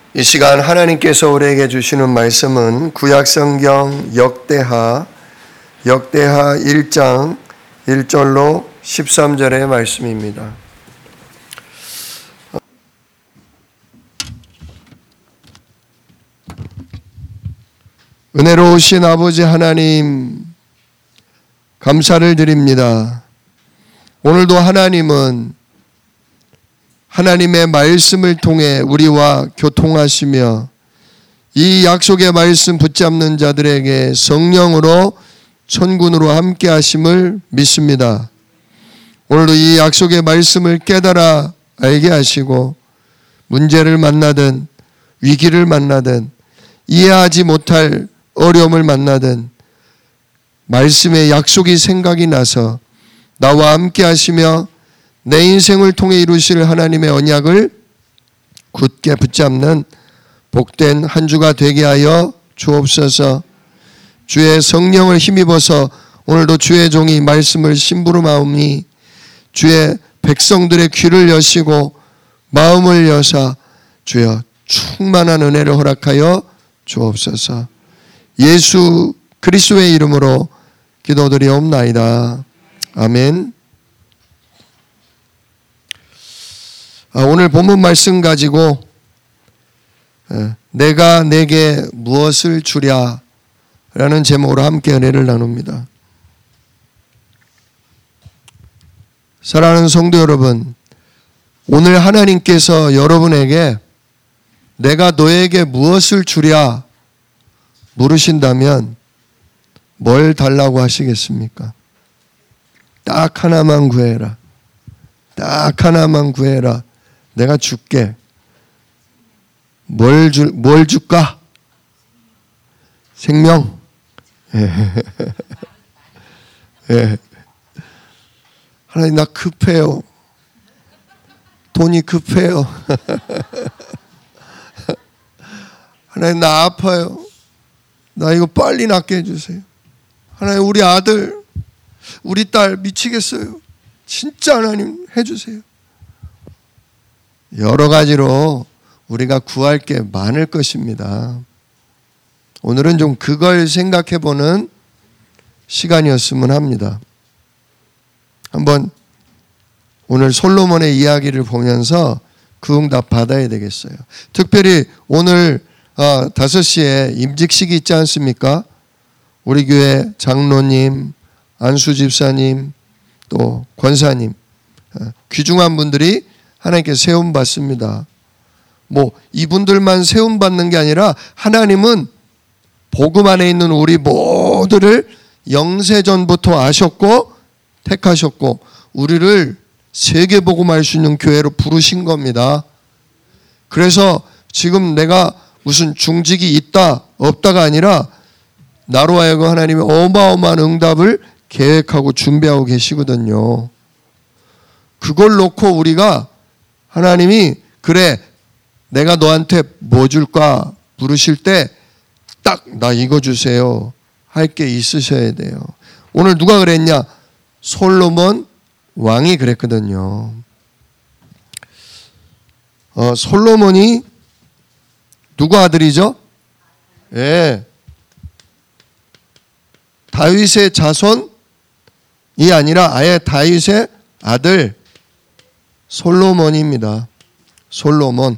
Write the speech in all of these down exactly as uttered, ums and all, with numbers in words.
이 시간 하나님께서 우리에게 주시는 말씀은 구약성경 역대하 역대하 일 장 일 절로 십삼 절의 말씀입니다. 은혜로우신 아버지 하나님, 감사를 드립니다. 오늘도 하나님은 하나님의 말씀을 통해 우리와 교통하시며 이 약속의 말씀 붙잡는 자들에게 성령으로 천군으로 함께 하심을 믿습니다. 오늘도 이 약속의 말씀을 깨달아 알게 하시고 문제를 만나든 위기를 만나든 이해하지 못할 어려움을 만나든 말씀의 약속이 생각이 나서 나와 함께 하시며 내 인생을 통해 이루실 하나님의 언약을 굳게 붙잡는 복된 한 주가 되게 하여 주옵소서. 주의 성령을 힘입어서 오늘도 주의 종이 말씀을 심부름하오니 주의 백성들의 귀를 여시고 마음을 여사 주여 충만한 은혜를 허락하여 주옵소서. 예수 그리스도의 이름으로 기도드리옵나이다. 아멘. 오늘 본문 말씀 가지고 내가 내게 무엇을 주랴 라는 제목으로 함께 은혜를 나눕니다. 사랑하는 성도 여러분, 오늘 하나님께서 여러분에게 내가 너에게 무엇을 주랴 물으신다면 뭘 달라고 하시겠습니까? 딱 하나만 구해라. 딱 하나만 구해라. 내가 줄게. 뭘, 줄, 뭘 줄까? 생명. 예. 하나님, 나 급해요. 돈이 급해요. 하나님, 나 아파요. 나 이거 빨리 낫게 해주세요. 하나님, 우리 아들, 우리 딸 미치겠어요. 진짜 하나님 해주세요. 여러 가지로 우리가 구할 게 많을 것입니다. 오늘은 좀 그걸 생각해보는 시간이었으면 합니다. 한번 오늘 솔로몬의 이야기를 보면서 그 응답 받아야 되겠어요. 특별히 오늘 다섯 시에 임직식이 있지 않습니까? 우리 교회 장로님, 안수 집사님, 또 권사님, 귀중한 분들이 하나님께 세움받습니다. 뭐 이분들만 세움받는 게 아니라 하나님은 복음 안에 있는 우리 모두를 영세전부터 아셨고 택하셨고 우리를 세계복음할 수 있는 교회로 부르신 겁니다. 그래서 지금 내가 무슨 중직이 있다 없다가 아니라 나로 하여금 하나님의 어마어마한 응답을 계획하고 준비하고 계시거든요. 그걸 놓고 우리가 하나님이 그래 내가 너한테 뭐 줄까 물으실 때 딱 나 이거 주세요 할 게 있으셔야 돼요. 오늘 누가 그랬냐? 솔로몬 왕이 그랬거든요. 어, 솔로몬이 누구 아들이죠? 예. 다윗의 자손이 아니라 아예 다윗의 아들 솔로몬입니다. 솔로몬.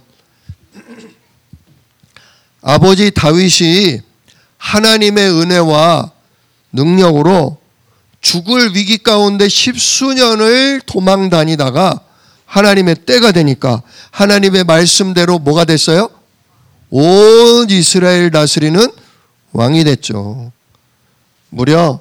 아버지 다윗이 하나님의 은혜와 능력으로 죽을 위기 가운데 십수년을 도망 다니다가 하나님의 때가 되니까 하나님의 말씀대로 뭐가 됐어요? 온 이스라엘 다스리는 왕이 됐죠. 무려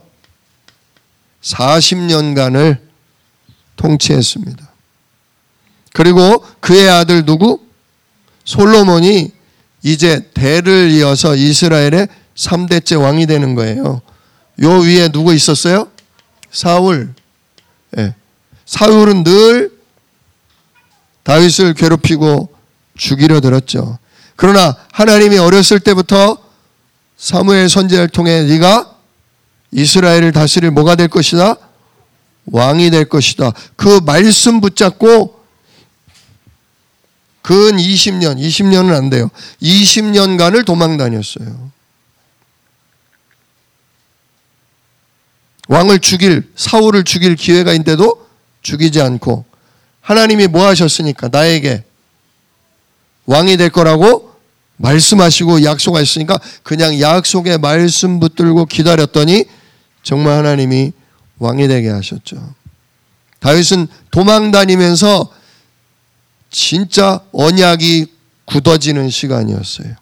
사십 년간을 통치했습니다. 그리고 그의 아들 누구? 솔로몬이 이제 대를 이어서 이스라엘의 삼 대째 왕이 되는 거예요. 요 위에 누구 있었어요? 사울. 예. 사울은 늘 다윗을 괴롭히고 죽이려 들었죠. 그러나 하나님이 어렸을 때부터 사무엘 선지자를 통해 네가 이스라엘을 다스릴 뭐가 될 것이다? 왕이 될 것이다. 그 말씀 붙잡고 근 이십 년, 이십 년은 안 돼요. 이십 년간을 도망 다녔어요. 왕을 죽일, 사울을 죽일 기회가 있는데도 죽이지 않고, 하나님이 뭐 하셨으니까 나에게 왕이 될 거라고 말씀하시고 약속하셨으니까 그냥 약속의 말씀 붙들고 기다렸더니 정말 하나님이 왕이 되게 하셨죠. 다윗은 도망 다니면서 진짜 언약이 굳어지는 시간이었어요.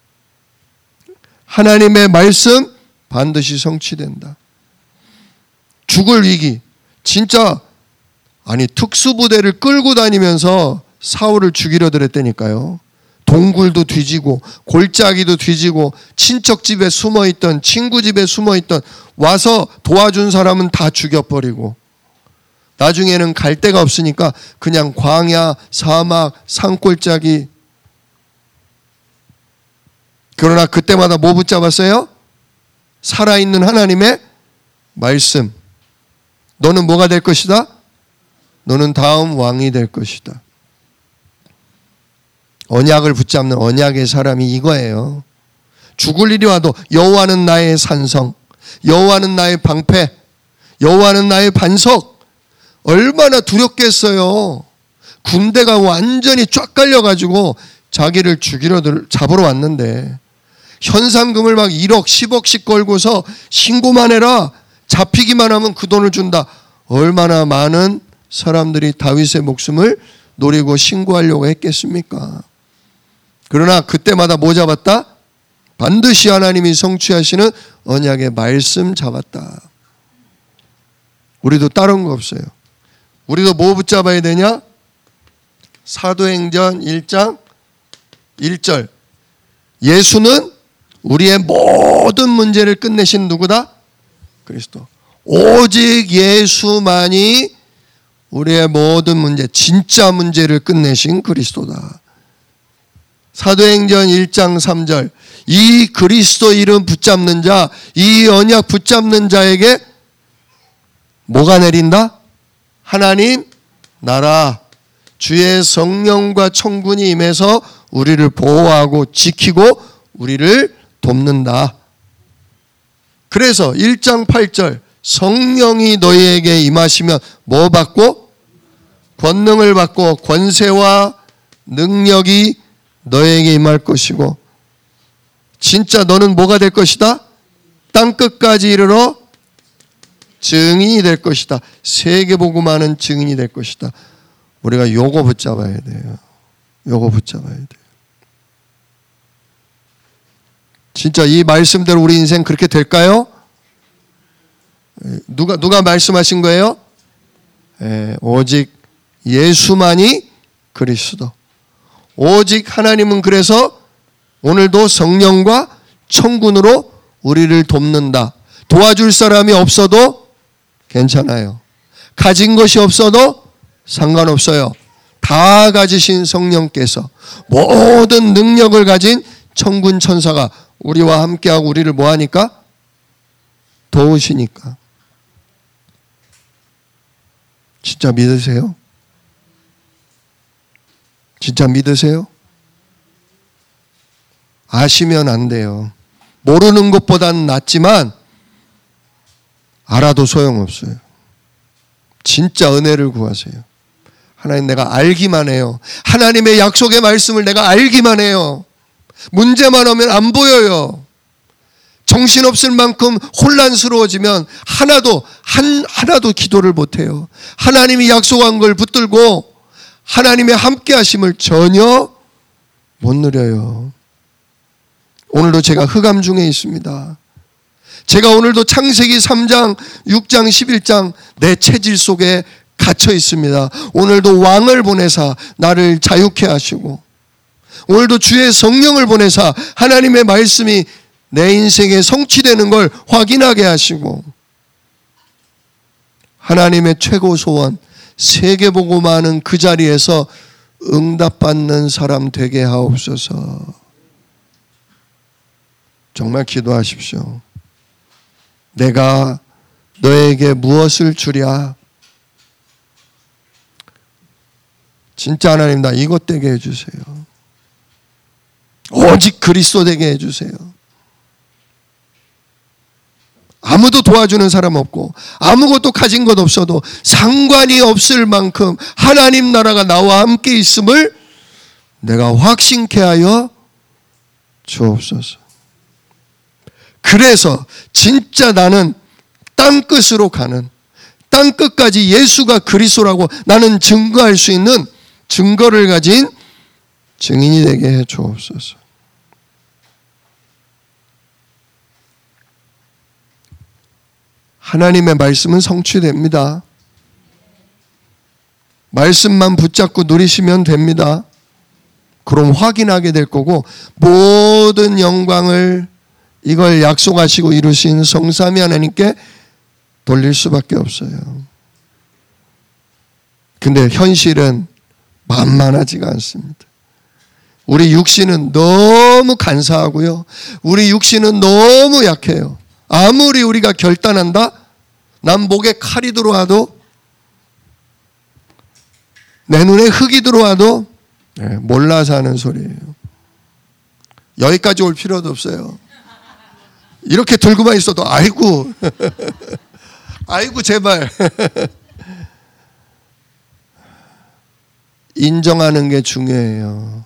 하나님의 말씀 반드시 성취된다. 죽을 위기, 진짜 아니 특수부대를 끌고 다니면서 사울을 죽이려 들었다니까요. 동굴도 뒤지고 골짜기도 뒤지고 친척 집에 숨어있던, 친구 집에 숨어있던, 와서 도와준 사람은 다 죽여버리고, 나중에는 갈 데가 없으니까 그냥 광야, 사막, 산골짜기. 그러나 그때마다 뭐 붙잡았어요? 살아있는 하나님의 말씀. 너는 뭐가 될 것이다? 너는 다음 왕이 될 것이다. 언약을 붙잡는 언약의 사람이 이거예요. 죽을 일이 와도 여호와는 나의 산성, 여호와는 나의 방패, 여호와는 나의 반석. 얼마나 두렵겠어요. 군대가 완전히 쫙 깔려가지고 자기를 죽이러 잡으러 왔는데 현상금을 막 일억, 십억씩 걸고서 신고만 해라. 잡히기만 하면 그 돈을 준다. 얼마나 많은 사람들이 다윗의 목숨을 노리고 신고하려고 했겠습니까? 그러나 그때마다 뭐 잡았다? 반드시 하나님이 성취하시는 언약의 말씀 잡았다. 우리도 다른 거 없어요. 우리도 뭐 붙잡아야 되냐? 사도행전 일 장 일 절. 예수는 우리의 모든 문제를 끝내신 누구다? 그리스도. 오직 예수만이 우리의 모든 문제, 진짜 문제를 끝내신 그리스도다. 사도행전 일 장 삼 절. 이 그리스도 이름 붙잡는 자, 이 언약 붙잡는 자에게 뭐가 내린다? 하나님 나라, 주의 성령과 천군이 임해서 우리를 보호하고 지키고 우리를 돕는다. 그래서 일 장 팔 절. 성령이 너희에게 임하시면 뭐 받고? 권능을 받고 권세와 능력이 너에게 임할 것이고, 진짜 너는 뭐가 될 것이다? 땅끝까지 이르러 증인이 될 것이다. 세계복음하는 증인이 될 것이다. 우리가 요거 붙잡아야 돼요. 요거 붙잡아야 돼요. 진짜 이 말씀대로 우리 인생 그렇게 될까요? 누가 누가 말씀하신 거예요? 예, 오직 예수만이 그리스도. 오직 하나님은 그래서 오늘도 성령과 천군으로 우리를 돕는다. 도와줄 사람이 없어도 괜찮아요. 가진 것이 없어도 상관없어요. 다 가지신 성령께서, 모든 능력을 가진 천군 천사가 우리와 함께하고 우리를 뭐하니까? 도우시니까. 진짜 믿으세요? 진짜 믿으세요? 아시면 안 돼요. 모르는 것보다는 낫지만 알아도 소용없어요. 진짜 은혜를 구하세요. 하나님, 내가 알기만 해요. 하나님의 약속의 말씀을 내가 알기만 해요. 문제만 오면 안 보여요. 정신없을 만큼 혼란스러워지면 하나도 한 하나도 기도를 못해요. 하나님이 약속한 걸 붙들고 하나님의 함께 하심을 전혀 못 누려요. 오늘도 제가 흑암 중에 있습니다. 제가 오늘도 창세기 삼 장, 육 장, 십일 장 내 체질 속에 갇혀 있습니다. 오늘도 왕을 보내사 나를 자유케 하시고, 오늘도 주의 성령을 보내사 하나님의 말씀이 내 인생에 성취되는 걸 확인하게 하시고, 하나님의 최고 소원, 세계복음하는 그 자리에서 응답받는 사람 되게 하옵소서. 정말 기도하십시오. 내가 너에게 무엇을 주랴? 진짜 하나님 나 이것 되게 해주세요. 오직 그리스도 되게 해주세요. 아무도 도와주는 사람 없고 아무것도 가진 것 없어도 상관이 없을 만큼 하나님 나라가 나와 함께 있음을 내가 확신케 하여 주옵소서. 그래서 진짜 나는 땅끝으로 가는, 땅끝까지 예수가 그리스도라고 나는 증거할 수 있는 증거를 가진 증인이 되게 해 주옵소서. 하나님의 말씀은 성취됩니다. 말씀만 붙잡고 누리시면 됩니다. 그럼 확인하게 될 거고 모든 영광을 이걸 약속하시고 이루신 성삼위 하나님께 돌릴 수밖에 없어요. 근데 현실은 만만하지가 않습니다. 우리 육신은 너무 간사하고요. 우리 육신은 너무 약해요. 아무리 우리가 결단한다? 난 목에 칼이 들어와도 내 눈에 흙이 들어와도 네, 몰라서 하는 소리예요. 여기까지 올 필요도 없어요. 이렇게 들고만 있어도 아이고 아이고 제발 인정하는 게 중요해요.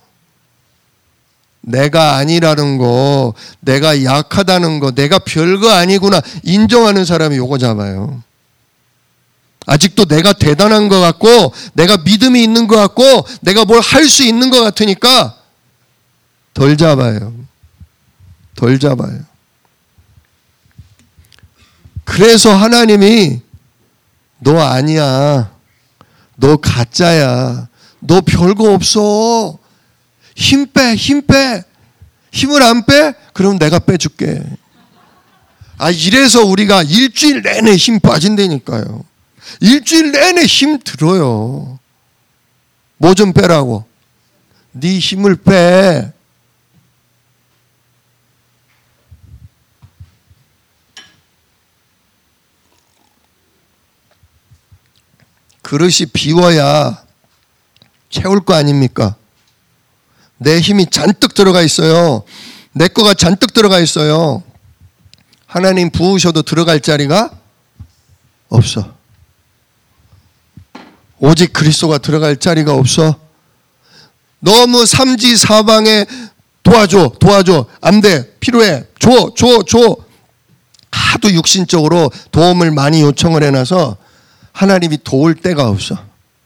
내가 아니라는 거, 내가 약하다는 거, 내가 별거 아니구나 인정하는 사람이 요거 잡아요. 아직도 내가 대단한 것 같고 내가 믿음이 있는 것 같고 내가 뭘 할 수 있는 것 같으니까 덜 잡아요. 덜 잡아요. 그래서 하나님이 너 아니야. 너 가짜야. 너 별거 없어. 힘 빼, 힘 빼. 힘을 안 빼? 그럼 내가 빼줄게. 아, 이래서 우리가 일주일 내내 힘 빠진다니까요. 일주일 내내 힘 들어요. 뭐 좀 빼라고. 네 힘을 빼. 그릇이 비워야 채울 거 아닙니까? 내 힘이 잔뜩 들어가 있어요. 내 거가 잔뜩 들어가 있어요. 하나님 부으셔도 들어갈 자리가 없어. 오직 그리스도가 들어갈 자리가 없어. 너무 삼지사방에 도와줘, 도와줘. 안 돼, 필요해. 줘, 줘, 줘. 하도 육신적으로 도움을 많이 요청을 해놔서 하나님이 도울 데가 없어.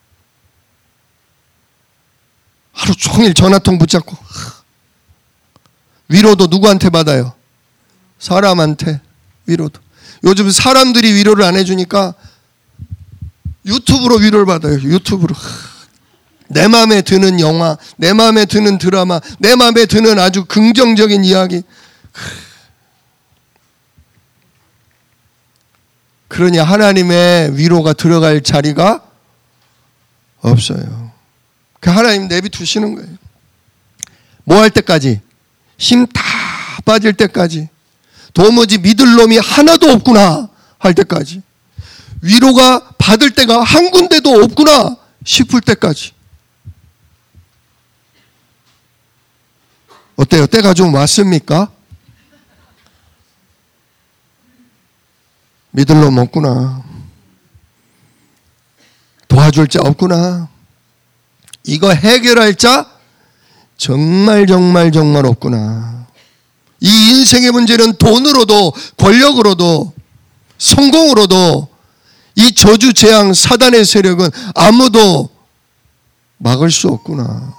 하루 종일 전화통 붙잡고. 위로도 누구한테 받아요? 사람한테 위로도. 요즘 사람들이 위로를 안 해주니까 유튜브로 위로를 받아요. 유튜브로. 내 마음에 드는 영화, 내 마음에 드는 드라마, 내 마음에 드는 아주 긍정적인 이야기. 그러니 하나님의 위로가 들어갈 자리가 없어요. 그 하나님 내비두시는 거예요. 뭐 할 때까지? 힘 다 빠질 때까지. 도무지 믿을 놈이 하나도 없구나 할 때까지. 위로가 받을 때가 한 군데도 없구나 싶을 때까지. 어때요? 때가 좀 왔습니까? 믿을 놈 없구나. 도와줄 자 없구나. 이거 해결할 자 정말 정말 정말 없구나. 이 인생의 문제는 돈으로도 권력으로도 성공으로도 이 저주 재앙 사단의 세력은 아무도 막을 수 없구나.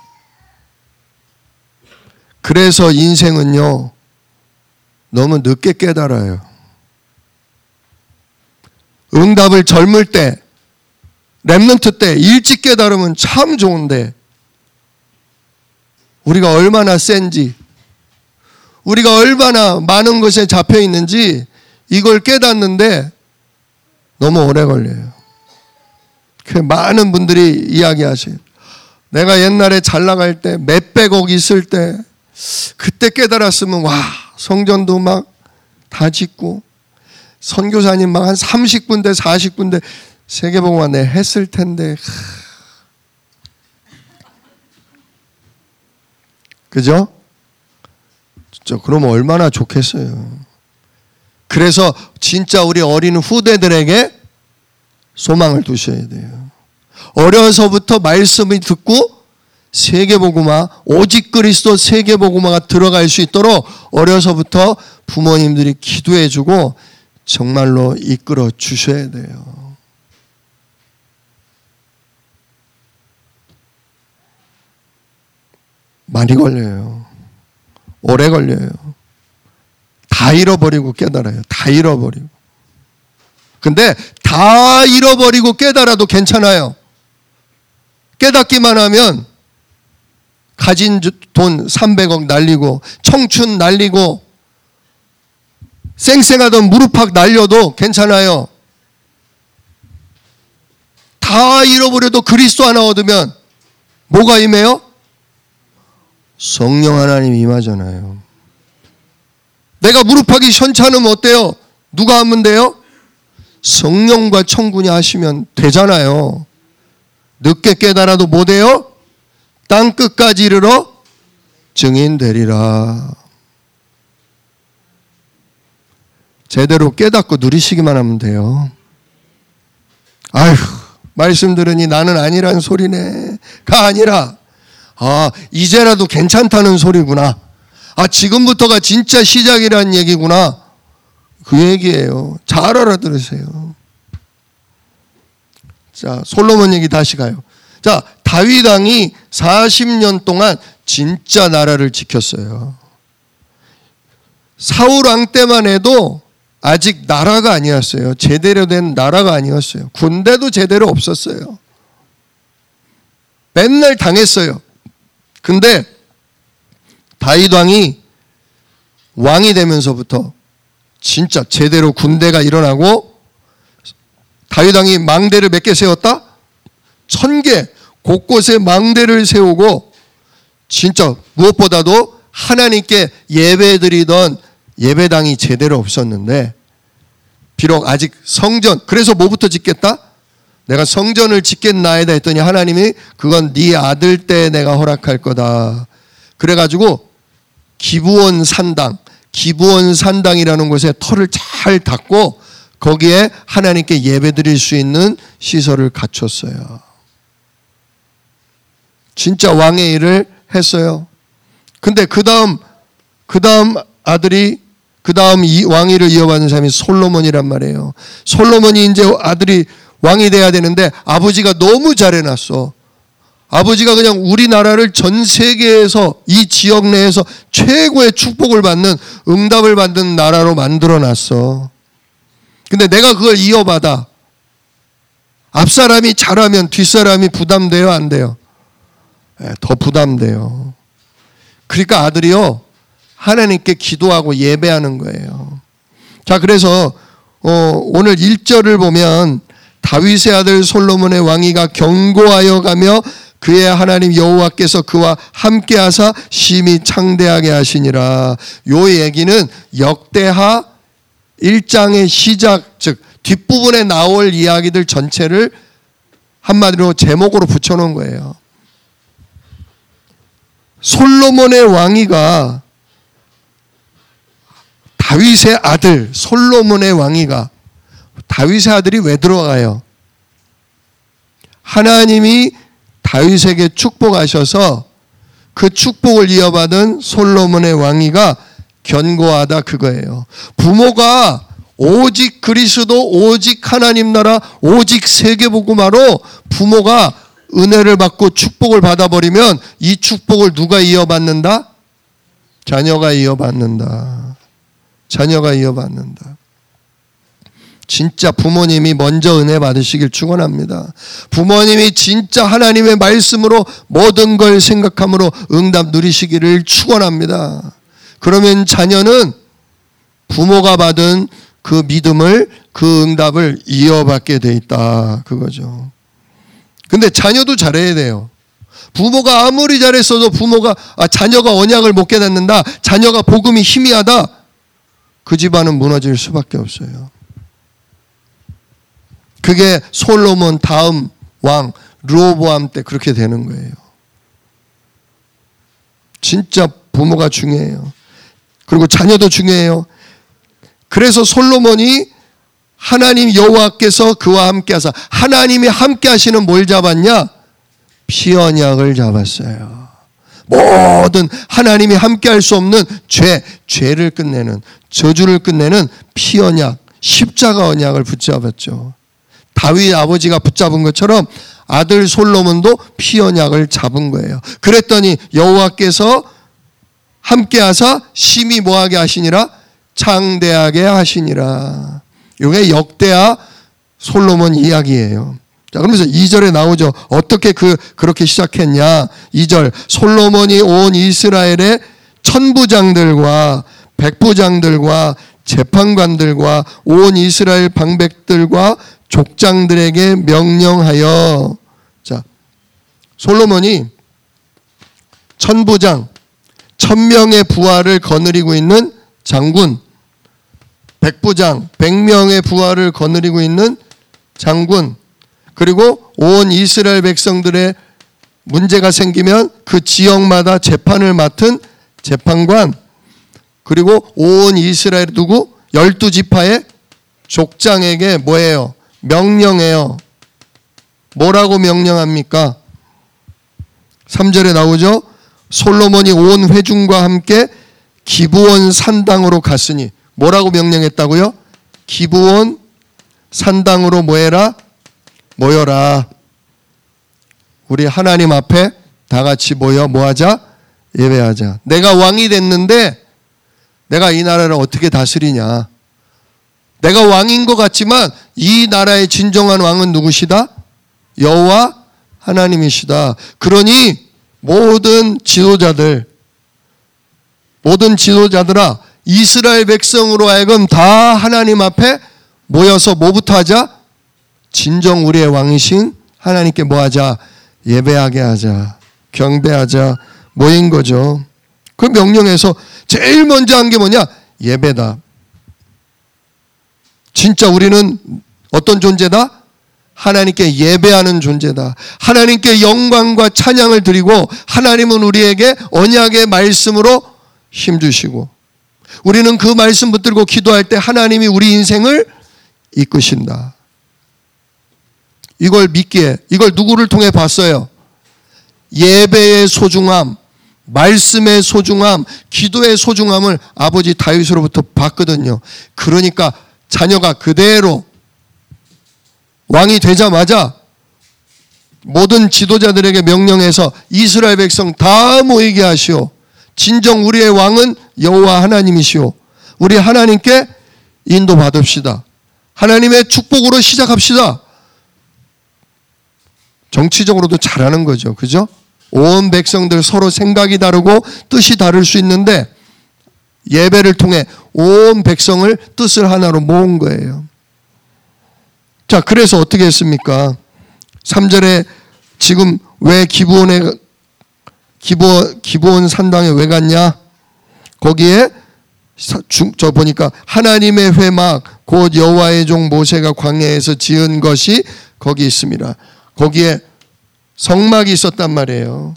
그래서 인생은요 너무 늦게 깨달아요. 응답을 젊을 때, 렘넌트 때 일찍 깨달으면 참 좋은데 우리가 얼마나 센지, 우리가 얼마나 많은 것에 잡혀 있는지 이걸 깨닫는데 너무 오래 걸려요. 그 많은 분들이 이야기하세요. 내가 옛날에 잘 나갈 때 몇백억 있을 때 그때 깨달았으면 와 성전도 막 다 짓고 선교사님 막 한 삼십 군데 사십 군데 세계복음화 내 했을 텐데. 그죠? 진짜 그러면 얼마나 좋겠어요. 그래서 진짜 우리 어린 후대들에게 소망을 두셔야 돼요. 어려서부터 말씀을 듣고 세계복음화, 오직 그리스도 세계복음화가 들어갈 수 있도록 어려서부터 부모님들이 기도해주고 정말로 이끌어 주셔야 돼요. 많이 걸려요. 오래 걸려요. 다 잃어버리고 깨달아요. 다 잃어버리고. 근데 다 잃어버리고 깨달아도 괜찮아요. 깨닫기만 하면 가진 돈 삼백억 날리고 청춘 날리고 쌩쌩하던 무릎팍 날려도 괜찮아요. 다 잃어버려도 그리스도 하나 얻으면 뭐가 임해요? 성령 하나님이 임하잖아요. 내가 무릎팍이 현찮으면 어때요? 누가 하면 돼요? 성령과 청군이 하시면 되잖아요. 늦게 깨달아도 못해요? 땅 끝까지 이르러 증인되리라. 제대로 깨닫고 누리시기만 하면 돼요. 아휴, 말씀 들으니 나는 아니란 소리네가 아니라 아, 이제라도 괜찮다는 소리구나. 아, 지금부터가 진짜 시작이라는 얘기구나. 그 얘기예요. 잘 알아들으세요. 자, 솔로몬 얘기 다시 가요. 자, 다윗 왕이 사십 년 동안 진짜 나라를 지켰어요. 사울 왕 때만 해도 아직 나라가 아니었어요. 제대로 된 나라가 아니었어요. 군대도 제대로 없었어요. 맨날 당했어요. 근데 다윗 왕이 왕이 되면서부터 진짜 제대로 군대가 일어나고 다윗 왕이 망대를 몇 개 세웠다? 천 개 곳곳에 망대를 세우고 진짜 무엇보다도 하나님께 예배드리던 예배당이 제대로 없었는데 비록 아직 성전, 그래서 뭐부터 짓겠다? 내가 성전을 짓겠나이다 했더니 하나님이 그건 네 아들 때 내가 허락할 거다. 그래가지고 기브온 산당, 기브온 산당이라는 곳에 터를 잘 닦고 거기에 하나님께 예배드릴 수 있는 시설을 갖췄어요. 진짜 왕의 일을 했어요. 근데 그 다음, 그 다음 아들이, 그 다음 왕위를 이어받는 사람이 솔로몬이란 말이에요. 솔로몬이 이제 아들이 왕이 돼야 되는데 아버지가 너무 잘해놨어. 아버지가 그냥 우리나라를 전 세계에서 이 지역 내에서 최고의 축복을 받는, 응답을 받는 나라로 만들어놨어. 근데 내가 그걸 이어받아. 앞사람이 잘하면 뒷사람이 부담돼요, 안 돼요? 네, 더 부담돼요. 그러니까 아들이요, 하나님께 기도하고 예배하는 거예요. 자, 그래서 어, 오늘 일 절을 보면 다윗의 아들 솔로몬의 왕위가 견고하여 가며 그의 하나님 여호와께서 그와 함께하사 심히 창대하게 하시니라. 요 얘기는 역대하 일 장의 시작, 즉 뒷부분에 나올 이야기들 전체를 한마디로 제목으로 붙여놓은 거예요. 솔로몬의 왕위가, 다윗의 아들 솔로몬의 왕위가, 다윗의 아들이 왜 들어가요? 하나님이 다윗에게 축복하셔서 그 축복을 이어받은 솔로몬의 왕위가 견고하다, 그거예요. 부모가 오직 그리스도, 오직 하나님 나라, 오직 세계복음화로 부모가 은혜를 받고 축복을 받아버리면 이 축복을 누가 이어받는다? 자녀가 이어받는다. 자녀가 이어받는다. 진짜 부모님이 먼저 은혜 받으시길 축원합니다. 부모님이 진짜 하나님의 말씀으로 모든 걸 생각함으로 응답 누리시기를 축원합니다. 그러면 자녀는 부모가 받은 그 믿음을, 그 응답을 이어받게 돼 있다, 그거죠. 근데 자녀도 잘해야 돼요. 부모가 아무리 잘했어도 부모가, 아, 자녀가 언약을 못 깨닫는다, 자녀가 복음이 희미하다, 그 집안은 무너질 수밖에 없어요. 그게 솔로몬 다음 왕 르호보암 때 그렇게 되는 거예요. 진짜 부모가 중요해요. 그리고 자녀도 중요해요. 그래서 솔로몬이 하나님 여호와께서 그와 함께 하사, 하나님이 함께 하시는 뭘 잡았냐? 피언약을 잡았어요. 모든 하나님이 함께 할 수 없는 죄, 죄를 끝내는, 저주를 끝내는 피언약, 십자가 언약을 붙잡았죠. 다윗 아버지가 붙잡은 것처럼 아들 솔로몬도 피언약을 잡은 거예요. 그랬더니 여호와께서 함께 하사 심히 뭐하게 하시니라? 창대하게 하시니라. 이게 역대하 솔로몬 이야기예요. 자, 그러면서 이 절에 나오죠. 어떻게 그, 그렇게 시작했냐. 이 절, 솔로몬이 온 이스라엘의 천부장들과 백부장들과 재판관들과 온 이스라엘 방백들과 족장들에게 명령하여. 자, 솔로몬이 천부장, 천명의 부하를 거느리고 있는 장군, 백부장, 백명의 부하를 거느리고 있는 장군, 그리고 온 이스라엘 백성들의 문제가 생기면 그 지역마다 재판을 맡은 재판관, 그리고 온 이스라엘 누구? 열두 지파의 족장에게 뭐예요? 명령해요. 뭐라고 명령합니까? 삼 절에 나오죠. 솔로몬이 온 회중과 함께 기브온 산당으로 갔으니, 뭐라고 명령했다고요? 기브온 산당으로 뭐해라? 모여라. 우리 하나님 앞에 다 같이 모여 뭐하자? 예배하자. 내가 왕이 됐는데 내가 이 나라를 어떻게 다스리냐? 내가 왕인 것 같지만 이 나라의 진정한 왕은 누구시다? 여호와 하나님이시다. 그러니 모든 지도자들, 모든 지도자들아, 이스라엘 백성으로 하여금 다 하나님 앞에 모여서 뭐부터 하자? 진정 우리의 왕이신 하나님께 뭐하자? 예배하게 하자, 경배하자, 모인 거죠. 그 명령에서 제일 먼저 한 게 뭐냐? 예배다. 진짜 우리는 어떤 존재다? 하나님께 예배하는 존재다. 하나님께 영광과 찬양을 드리고, 하나님은 우리에게 언약의 말씀으로 힘주시고, 우리는 그 말씀 붙들고 기도할 때 하나님이 우리 인생을 이끄신다. 이걸 믿기에, 이걸 누구를 통해 봤어요? 예배의 소중함, 말씀의 소중함, 기도의 소중함을 아버지 다윗으로부터 봤거든요. 그러니까 자녀가 그대로 왕이 되자마자 모든 지도자들에게 명령해서 이스라엘 백성 다 모이게 하시오. 진정 우리의 왕은 여호와 하나님이시오. 우리 하나님께 인도받읍시다. 하나님의 축복으로 시작합시다. 정치적으로도 잘하는 거죠. 그죠? 온 백성들 서로 생각이 다르고 뜻이 다를 수 있는데 예배를 통해 온 백성을 뜻을 하나로 모은 거예요. 자, 그래서 어떻게 했습니까? 삼 절에 지금 왜 기브온에 기브온, 기브온 산당에 왜 갔냐? 거기에 저 보니까 하나님의 회막 곧 여호와의 종 모세가 광야에서 지은 것이 거기 있습니다. 거기에 성막이 있었단 말이에요.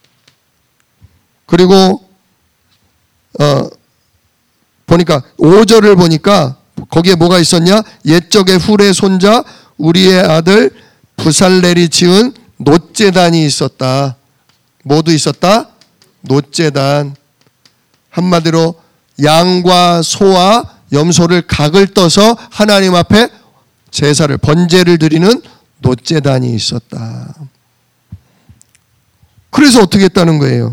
그리고 어 보니까 오 절을 보니까 거기에 뭐가 있었냐? 옛적의 훌의 손자 우리의 아들 부살렐이 지은 놋제단이 있었다. 뭐도 있었다? 놋제단. 한마디로 양과 소와 염소를 각을 떠서 하나님 앞에 제사를, 번제를 드리는 놋제단이 있었다. 그래서 어떻게 했다는 거예요?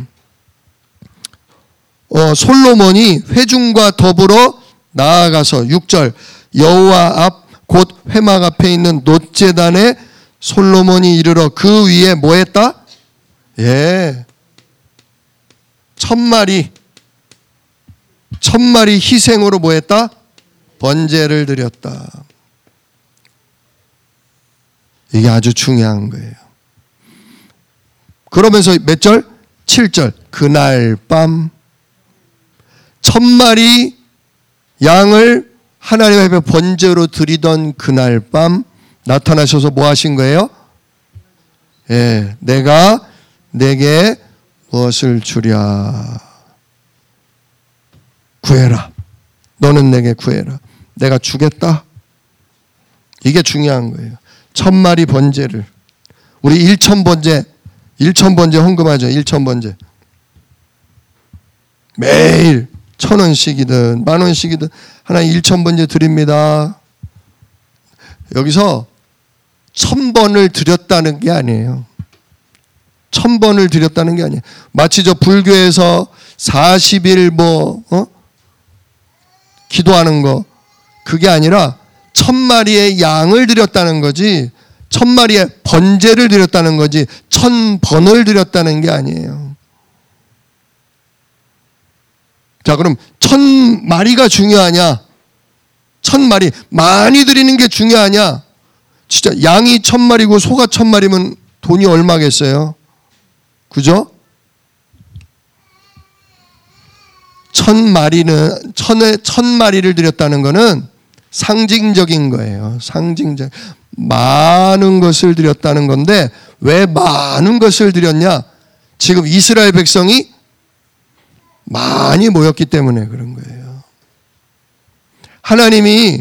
어, 솔로몬이 회중과 더불어 나아가서 육 절 여호와 앞 곧 회막 앞에 있는 놋제단에 솔로몬이 이르러 그 위에 뭐 했다? 예, 천 마리 천 마리 희생으로 뭐 했다? 번제를 드렸다. 이게 아주 중요한 거예요. 그러면서 몇 절? 칠 절 그날 밤 천 마리 양을 하나님 앞에 번제로 드리던 그날 밤 나타나셔서 뭐 하신 거예요? 예, 내가 내게 무엇을 주랴? 구해라. 너는 내게 구해라. 내가 주겠다. 이게 중요한 거예요. 천 마리 번제를. 우리 일천 번제, 일천 번제 헌금하죠. 일천 번제. 매일 천 원씩이든 만 원씩이든 하나 일천 번제 드립니다. 여기서 천 번을 드렸다는 게 아니에요. 천 번을 드렸다는 게 아니에요. 마치 저 불교에서 사십 일 뭐 어? 기도하는 거, 그게 아니라 천 마리의 양을 드렸다는 거지, 천 마리의 번제를 드렸다는 거지, 천 번을 드렸다는 게 아니에요. 자, 그럼 천 마리가 중요하냐? 천 마리 많이 드리는 게 중요하냐? 진짜 양이 천 마리고 소가 천 마리면 돈이 얼마겠어요? 그죠? 천 마리는 천에 천 마리를 드렸다는 것은 상징적인 거예요. 상징적. 많은 것을 드렸다는 건데, 왜 많은 것을 드렸냐? 지금 이스라엘 백성이 많이 모였기 때문에 그런 거예요. 하나님이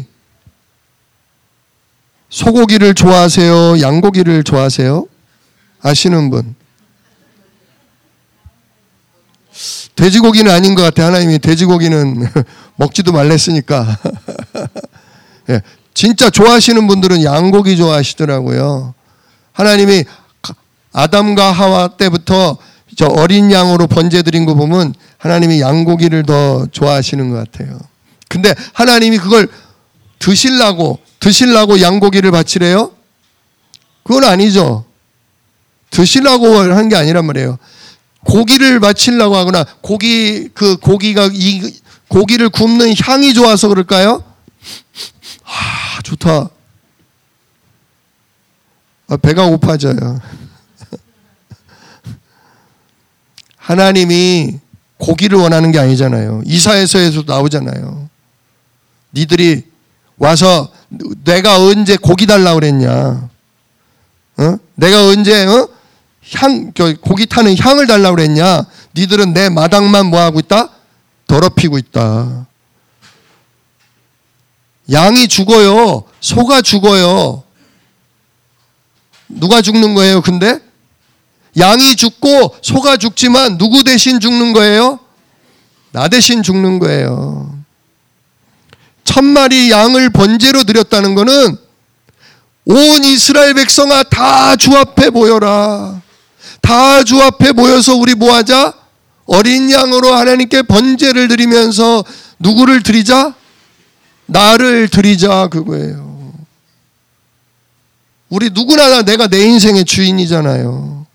소고기를 좋아하세요? 양고기를 좋아하세요? 아시는 분? 돼지고기는 아닌 것 같아요. 하나님이 돼지고기는 먹지도 말랬으니까. 예, 진짜 좋아하시는 분들은 양고기 좋아하시더라고요. 하나님이 아담과 하와 때부터 저 어린 양으로 번제 드린 거 보면 하나님이 양고기를 더 좋아하시는 것 같아요. 근데 하나님이 그걸 드시려고 드시려고 양고기를 바치래요? 그건 아니죠. 드시려고 한 게 아니란 말이에요. 고기를 바치려고 하거나 고기 그 고기가 이 고기를 굽는 향이 좋아서 그럴까요? 아, 좋다. 아, 배가 고파져요. 하나님이 고기를 원하는 게 아니잖아요. 이사야서에서도 나오잖아요. 니들이 와서 내가 언제 고기 달라고 그랬냐? 어? 내가 언제 어? 향 고기 타는 향을 달라고 그랬냐? 니들은 내 마당만 뭐 하고 있다? 더럽히고 있다. 양이 죽어요. 소가 죽어요. 누가 죽는 거예요? 근데 양이 죽고 소가 죽지만 누구 대신 죽는 거예요? 나 대신 죽는 거예요. 천 마리 양을 번제로 드렸다는 것은 온 이스라엘 백성아 다 주 앞에 모여라. 다 주 앞에 모여서 우리 뭐하자? 어린 양으로 하나님께 번제를 드리면서 누구를 드리자? 나를 드리자, 그거예요. 우리 누구나 내가 내 인생의 주인이잖아요.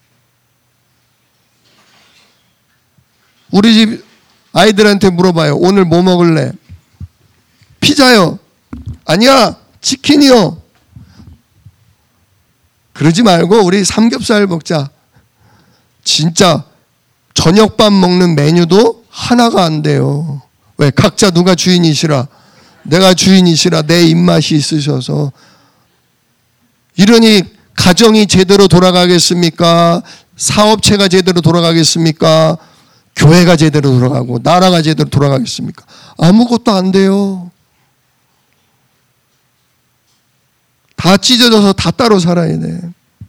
우리 집 아이들한테 물어봐요. 오늘 뭐 먹을래? 피자요. 아니야, 치킨이요. 그러지 말고 우리 삼겹살 먹자. 진짜 저녁밥 먹는 메뉴도 하나가 안 돼요. 왜? 각자 누가 주인이시라? 내가 주인이시라. 내 입맛이 있으셔서. 이러니 가정이 제대로 돌아가겠습니까? 사업체가 제대로 돌아가겠습니까? 교회가 제대로 돌아가고 나라가 제대로 돌아가겠습니까? 아무것도 안 돼요. 다 찢어져서 다 따로 살아야 돼.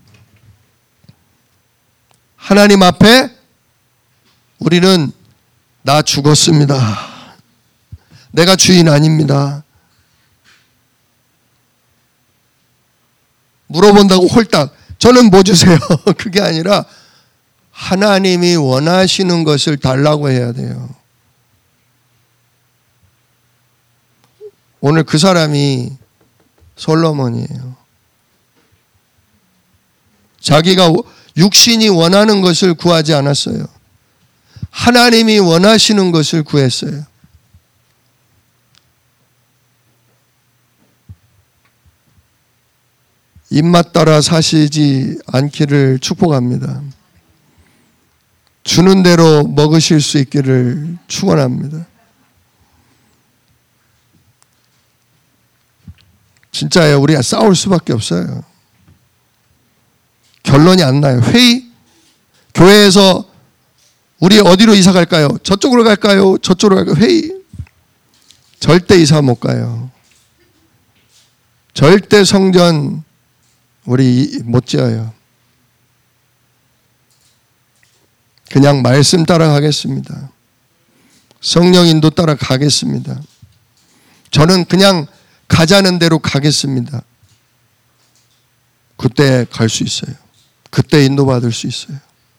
하나님 앞에 우리는 나 죽었습니다. 내가 주인 아닙니다. 물어본다고 홀딱 저는 뭐 주세요? 그게 아니라 하나님이 원하시는 것을 달라고 해야 돼요. 오늘 그 사람이 솔로몬이에요. 자기가 육신이 원하는 것을 구하지 않았어요. 하나님이 원하시는 것을 구했어요. 입맛 따라 사시지 않기를 축복합니다. 주는 대로 먹으실 수 있기를 축원합니다. 진짜예요. 우리가 싸울 수밖에 없어요. 결론이 안 나요. 회의? 교회에서 우리 어디로 이사 갈까요? 저쪽으로 갈까요? 저쪽으로 갈까요? 회의. 절대 이사 못 가요. 절대 성전 우리 못 지어요. 그냥 말씀 따라가겠습니다. 성령 인도 따라가겠습니다. 저는 그냥 가자는 대로 가겠습니다. 그때 갈 수 있어요. 그때 인도받을 수 있어요.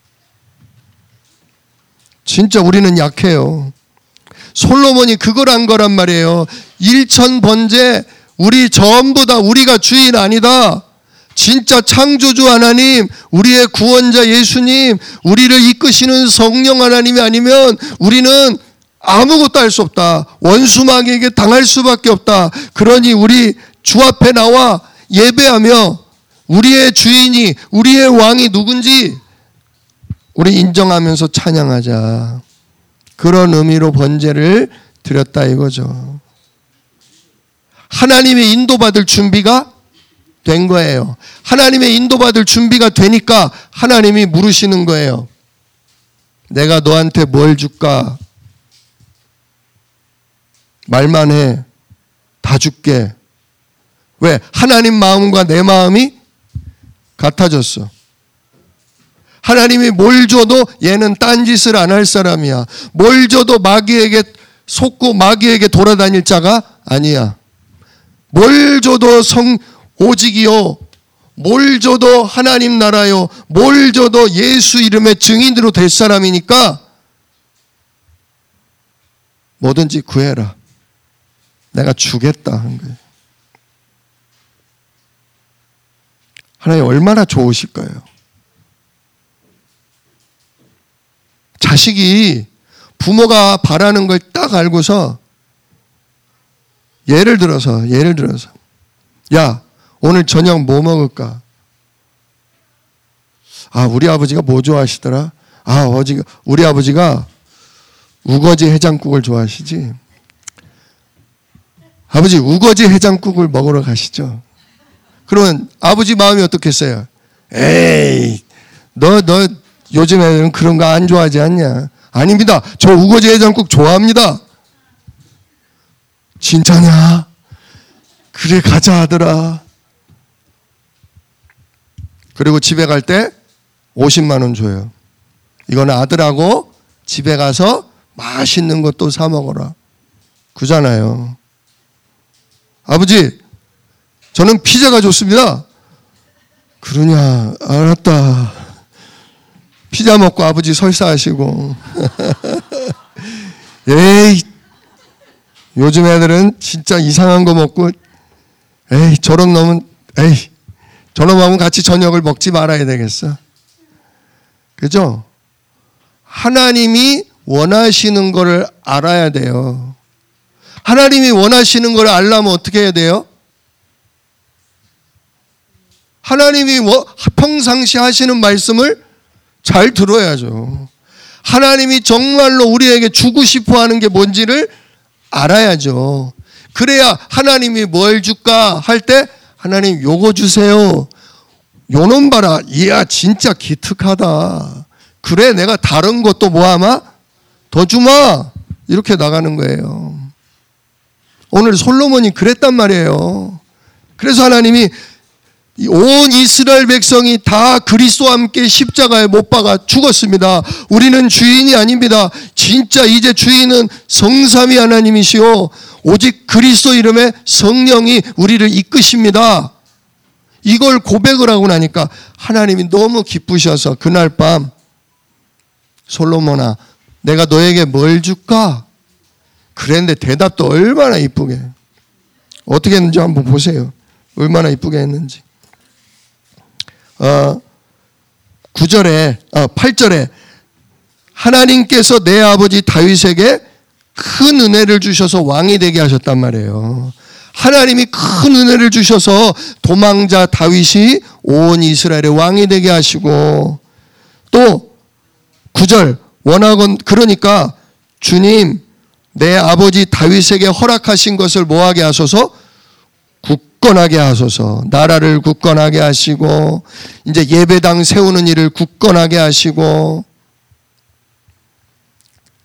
진짜 우리는 약해요. 솔로몬이 그걸 한 거란 말이에요. 일천 번째 우리 전부 다 우리가 주인 아니다. 진짜 창조주 하나님, 우리의 구원자 예수님, 우리를 이끄시는 성령 하나님이 아니면 우리는 아무것도 할 수 없다. 원수마귀에게 당할 수밖에 없다. 그러니 우리 주 앞에 나와 예배하며 우리의 주인이, 우리의 왕이 누군지 우리 인정하면서 찬양하자. 그런 의미로 번제를 드렸다 이거죠. 하나님의 인도받을 준비가 된 거예요. 하나님의 인도받을 준비가 되니까 하나님이 물으시는 거예요. 내가 너한테 뭘 줄까? 말만 해. 다 줄게. 왜? 하나님 마음과 내 마음이 같아졌어. 하나님이 뭘 줘도 얘는 딴짓을 안 할 사람이야. 뭘 줘도 마귀에게 속고 마귀에게 돌아다닐 자가 아니야. 뭘 줘도 성 오직이요. 뭘 줘도 하나님 나라요. 뭘 줘도 예수 이름의 증인으로 될 사람이니까 뭐든지 구해라. 내가 주겠다 한 거예요. 하나님 얼마나 좋으실까요? 자식이 부모가 바라는 걸 딱 알고서 예를 들어서 예를 들어서 야 오늘 저녁 뭐 먹을까? 아 우리 아버지가 뭐 좋아하시더라? 아 아버지가 우리 아버지가 우거지 해장국을 좋아하시지. 아버지 우거지 해장국을 먹으러 가시죠. 그러면 아버지 마음이 어떻겠어요? 에이 너 너 요즘 애들은 그런 거 안 좋아하지 않냐? 아닙니다. 저 우거지 해장국 좋아합니다. 진짜냐? 그래 가자 하더라. 그리고 집에 갈 때 오십만 원 줘요. 이건 아들하고 집에 가서 맛있는 것도 사 먹어라. 그잖아요. 아버지 저는 피자가 좋습니다. 그러냐? 알았다. 피자 먹고 아버지 설사하시고. 에이 요즘 애들은 진짜 이상한 거 먹고 에이 저런 놈은 에이 저놈하고 같이 저녁을 먹지 말아야 되겠어. 그죠? 하나님이 원하시는 거를 알아야 돼요. 하나님이 원하시는 걸 알려면 어떻게 해야 돼요? 하나님이 평상시 하시는 말씀을 잘 들어야죠. 하나님이 정말로 우리에게 주고 싶어 하는 게 뭔지를 알아야죠. 그래야 하나님이 뭘 줄까 할 때 하나님 요거 주세요. 요놈 봐라. 이야 진짜 기특하다. 그래 내가 다른 것도 뭐하마? 더 주마. 이렇게 나가는 거예요. 오늘 솔로몬이 그랬단 말이에요. 그래서 하나님이 온 이스라엘 백성이 다 그리스도와 함께 십자가에 못 박아 죽었습니다. 우리는 주인이 아닙니다. 진짜 이제 주인은 성삼위 하나님이시오. 오직 그리스도 이름의 성령이 우리를 이끄십니다. 이걸 고백을 하고 나니까 하나님이 너무 기쁘셔서 그날 밤 솔로몬아 내가 너에게 뭘 줄까? 그랬는데 대답도 얼마나 이쁘게 어떻게 했는지 한번 보세요. 얼마나 이쁘게 했는지. 어, 구 절에 어, 팔 절에 하나님께서 내 아버지 다윗에게 큰 은혜를 주셔서 왕이 되게 하셨단 말이에요. 하나님이 큰 은혜를 주셔서 도망자 다윗이 온 이스라엘의 왕이 되게 하시고 또 구 절 원하건 그러니까 주님 내 아버지 다윗에게 허락하신 것을 뭐하게 하소서? 굳건하게 하소서. 나라를 굳건하게 하시고 이제 예배당 세우는 일을 굳건하게 하시고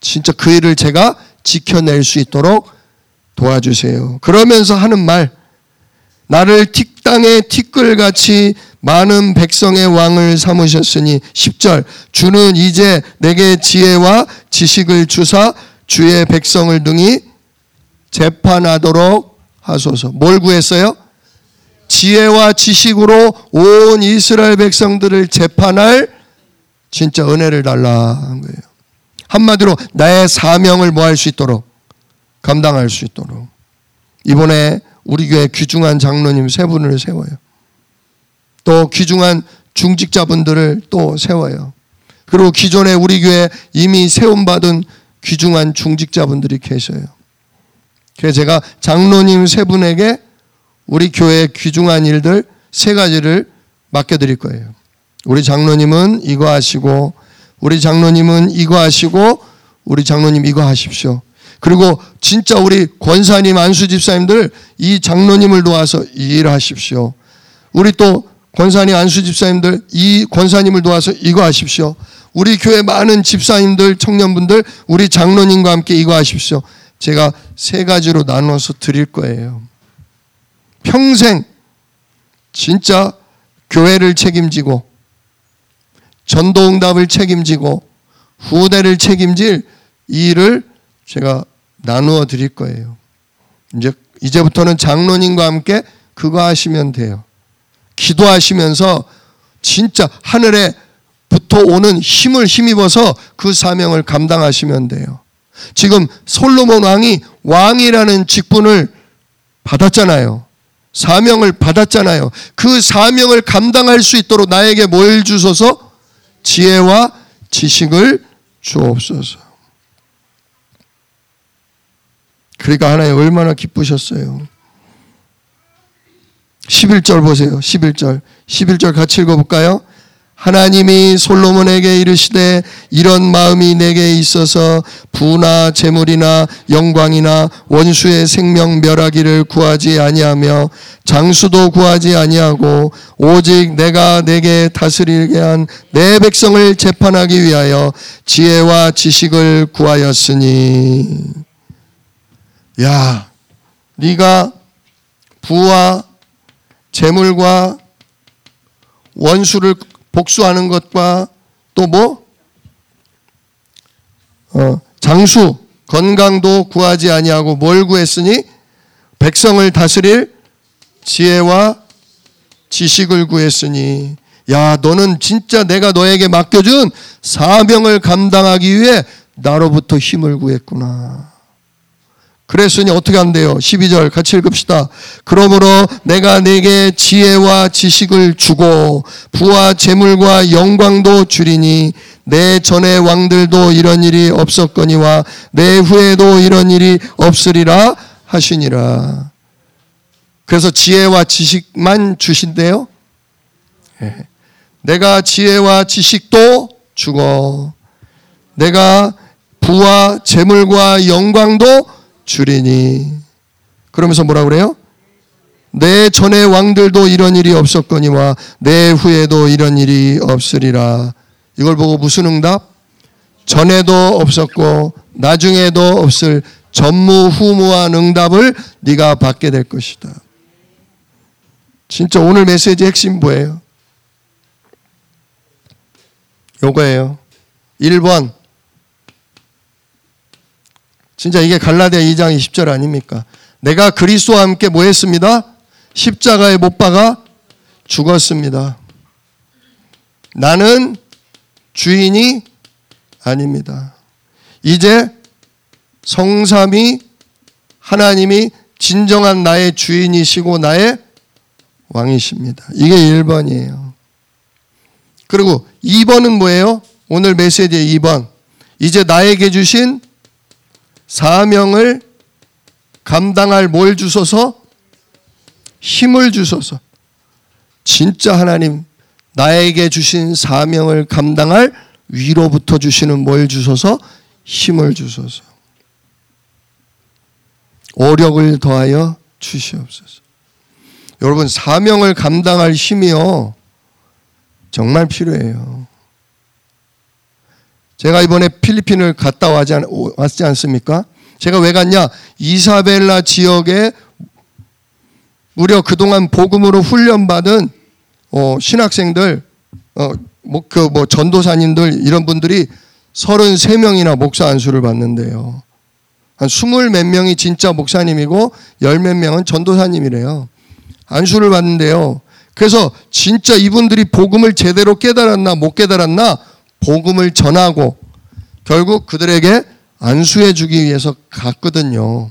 진짜 그 일을 제가 지켜낼 수 있도록 도와주세요. 그러면서 하는 말, 나를 틱당의 티끌같이 많은 백성의 왕을 삼으셨으니 십 절 주는 이제 내게 지혜와 지식을 주사 주의 백성을 등이 재판하도록 하소서. 뭘 구했어요? 지혜와 지식으로 온 이스라엘 백성들을 재판할 진짜 은혜를 달라 한 거예요. 한마디로 나의 사명을 뭐 할 수 있도록, 감당할 수 있도록. 이번에 우리 교회 귀중한 장로님 세 분을 세워요. 또 귀중한 중직자분들을 또 세워요. 그리고 기존에 우리 교회 이미 세움받은 귀중한 중직자분들이 계셔요. 그래서 제가 장로님 세 분에게 우리 교회의 귀중한 일들 세 가지를 맡겨드릴 거예요. 우리 장로님은 이거 하시고, 우리 장로님은 이거 하시고, 우리 장로님 이거 하십시오. 그리고 진짜 우리 권사님, 안수 집사님들 이 장로님을 도와서 이 일 하십시오. 우리 또 권사님, 안수 집사님들 이 권사님을 도와서 이거 하십시오. 우리 교회 많은 집사님들, 청년분들 우리 장로님과 함께 이거 하십시오. 제가 세 가지로 나눠서 드릴 거예요. 평생 진짜 교회를 책임지고 전도응답을 책임지고 후대를 책임질 이 일을 제가 나누어 드릴 거예요. 이제 이제부터는 장로님과 함께 그거 하시면 돼요. 기도하시면서 진짜 하늘에부터 오는 힘을 힘입어서 그 사명을 감당하시면 돼요. 지금 솔로몬 왕이 왕이라는 직분을 받았잖아요. 사명을 받았잖아요. 그 사명을 감당할 수 있도록 나에게 뭘 주소서? 지혜와 지식을 주옵소서. 그러니까 하나님 얼마나 기쁘셨어요. 십일 절 보세요. 십일 절. 십일 절 같이 읽어볼까요? 하나님이 솔로몬에게 이르시되 이런 마음이 내게 있어서 부나 재물이나 영광이나 원수의 생명 멸하기를 구하지 아니하며 장수도 구하지 아니하고 오직 내가 내게 다스리게 한 내 백성을 재판하기 위하여 지혜와 지식을 구하였으니. 야, 네가 부와 재물과 원수를 복수하는 것과 또 뭐? 어, 장수, 건강도 구하지 아니하고 뭘 구했으니? 백성을 다스릴 지혜와 지식을 구했으니. 야, 너는 진짜 내가 너에게 맡겨준 사명을 감당하기 위해 나로부터 힘을 구했구나. 그랬으니 어떻게 한대요? 십이 절 같이 읽읍시다. 그러므로 내가 네게 지혜와 지식을 주고 부와 재물과 영광도 주리니 내 전의 왕들도 이런 일이 없었거니와 내 후에도 이런 일이 없으리라 하시니라. 그래서 지혜와 지식만 주신대요. 네. 내가 지혜와 지식도 주고 내가 부와 재물과 영광도 주리니. 그러면서 뭐라 그래요? 내 전의 왕들도 이런 일이 없었거니와 내 후에도 이런 일이 없으리라. 이걸 보고 무슨 응답? 전에도 없었고 나중에도 없을 전무후무한 응답을 네가 받게 될 것이다. 진짜 오늘 메시지의 핵심 뭐예요? 요거예요. 일 번. 진짜 이게 갈라디아 이 장 이십 절 아닙니까? 내가 그리스도와 함께 뭐 했습니다? 십자가에 못 박아 죽었습니다. 나는 주인이 아닙니다. 이제 성삼위 하나님이 진정한 나의 주인이시고 나의 왕이십니다. 이게 일 번이에요. 그리고 이 번은 뭐예요? 오늘 메시지의 이 번. 이제 나에게 주신 사명을 감당할 뭘 주소서? 힘을 주소서. 진짜 하나님 나에게 주신 사명을 감당할 위로부터 주시는 뭘 주소서? 힘을 주소서. 오력을 더하여 주시옵소서. 여러분, 사명을 감당할 힘이요 정말 필요해요. 제가 이번에 필리핀을 갔다 와지 않, 왔지 않습니까? 제가 왜 갔냐? 이사벨라 지역에 무려 그동안 복음으로 훈련받은 어, 신학생들, 어, 뭐, 그, 뭐, 전도사님들, 이런 분들이 서른세 명이나 목사 안수를 받는데요. 한 스물 몇 명이 진짜 목사님이고, 열 몇 명은 전도사님이래요. 안수를 받는데요. 그래서 진짜 이분들이 복음을 제대로 깨달았나, 못 깨달았나, 복음을 전하고, 결국 그들에게 안수해 주기 위해서 갔거든요.